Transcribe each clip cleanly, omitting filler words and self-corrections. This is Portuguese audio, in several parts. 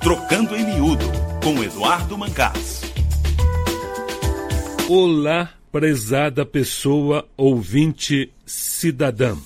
Trocando em Miúdo, com Eduardo Mancás. Olá, prezada pessoa, ouvinte, cidadã.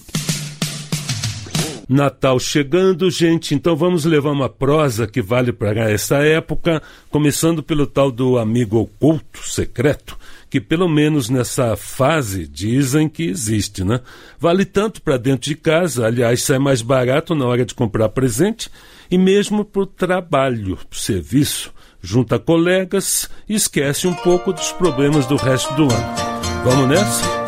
Natal chegando, gente, então vamos levar uma prosa que vale para essa época, começando pelo tal do amigo oculto, secreto, que pelo menos nessa fase dizem que existe, né? Vale tanto para dentro de casa, aliás, sai mais barato na hora de comprar presente, e mesmo para o trabalho, para o serviço, junta colegas e esquece um pouco dos problemas do resto do ano. Vamos nessa?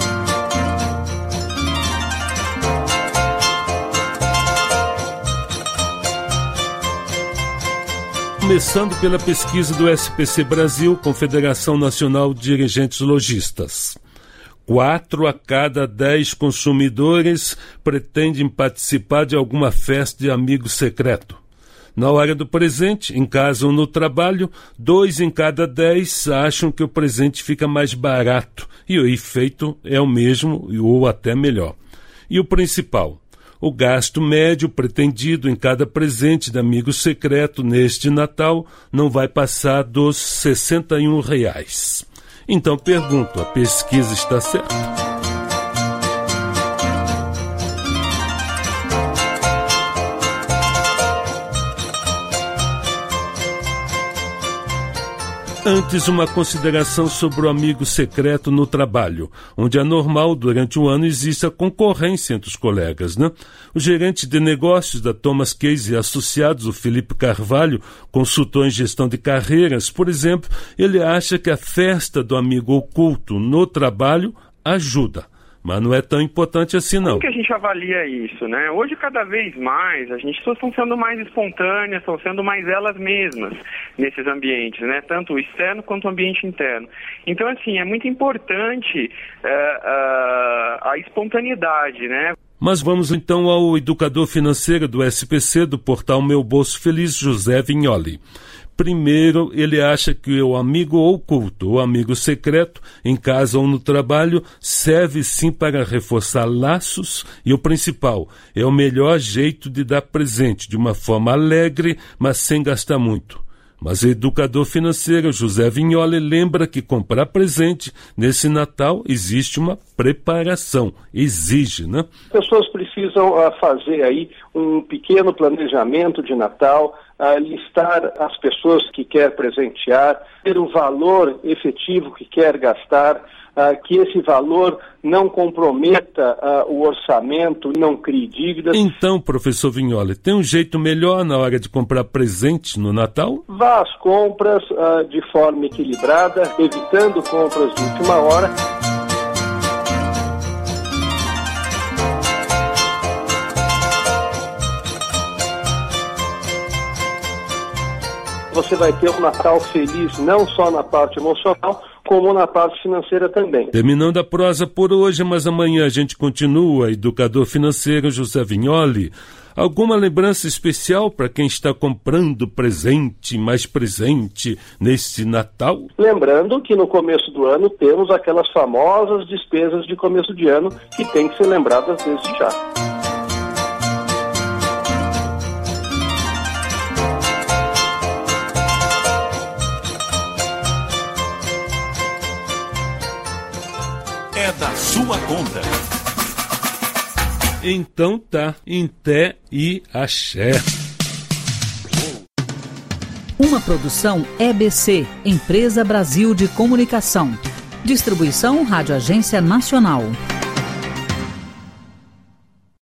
Começando pela pesquisa do SPC Brasil, Confederação Nacional de Dirigentes Lojistas. 4 a cada 10 consumidores pretendem participar de alguma festa de amigo secreto. Na hora do presente, em casa ou no trabalho, 2 em cada 10 acham que o presente fica mais barato e o efeito é o mesmo ou até melhor. E o principal, o gasto médio pretendido em cada presente de amigo secreto neste Natal não vai passar dos R$ 61. Então pergunto, a pesquisa está certa? Antes, uma consideração sobre o amigo secreto no trabalho, onde é normal, durante o ano, existe a concorrência entre os colegas, né? O gerente de negócios da Thomas Case e Associados, o Felipe Carvalho, consultor em gestão de carreiras, por exemplo, ele acha que a festa do amigo oculto no trabalho ajuda. Mas não é tão importante assim, não. Como que a gente avalia isso, né? Hoje, cada vez mais, as pessoas estão sendo mais espontâneas, estão sendo mais elas mesmas nesses ambientes, né? Tanto o externo quanto o ambiente interno. Então, assim, é muito importante a espontaneidade, né? Mas vamos então ao educador financeiro do SPC, do portal Meu Bolso Feliz, José Vignoli. Primeiro, ele acha que o amigo oculto, o amigo secreto, em casa ou no trabalho, serve sim para reforçar laços e o principal, é o melhor jeito de dar presente, de uma forma alegre, mas sem gastar muito. Mas o educador financeiro José Vignoli lembra que comprar presente nesse Natal existe uma preparação, exige, né? As pessoas precisam fazer aí um pequeno planejamento de Natal, listar as pessoas que quer presentear, ter o valor efetivo que quer gastar, que esse valor não comprometa o orçamento, não crie dívidas. Então, professor Vignoli, tem um jeito melhor na hora de comprar presente no Natal? Vá às compras de forma equilibrada, evitando compras de última hora. Você vai ter um Natal feliz não só na parte emocional, como na parte financeira também. Terminando a prosa por hoje, mas amanhã a gente continua. Educador financeiro José Vignoli, alguma lembrança especial para quem está comprando presente, mais presente neste Natal? Lembrando que no começo do ano temos aquelas famosas despesas de começo de ano que têm que ser lembradas desde já. É da sua conta. Então tá, em té e axé. Uma produção EBC, Empresa Brasil de Comunicação. Distribuição Rádio Agência Nacional.